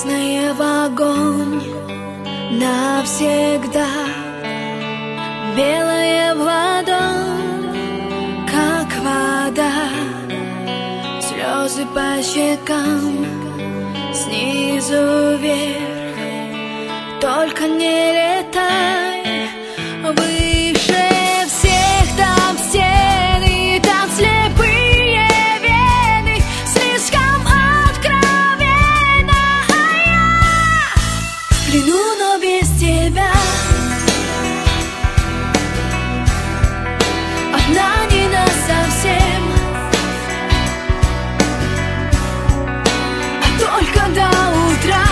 Красная в огонь навсегда, белая в ладонь, как вода. Слезы по щекам, снизу вверх, только не летай выше всех. Там стены, там слепые вены, слишком откровенно, а я в плену, но без тебя. Одна не насовсем, а только до утра.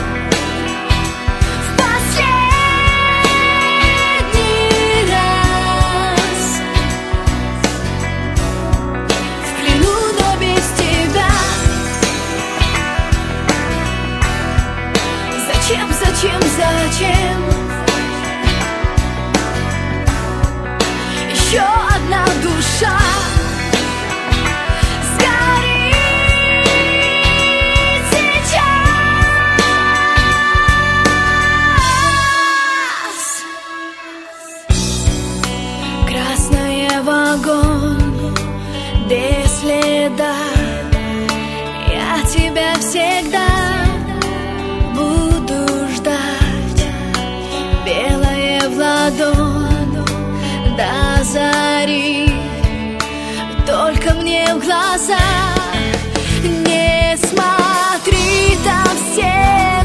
Зачем? Еще одна душа сгорит сейчас. Красная в огонь, без следа. Я тебя всегда в ладонь до зари, только мне в глаза не смотри, там все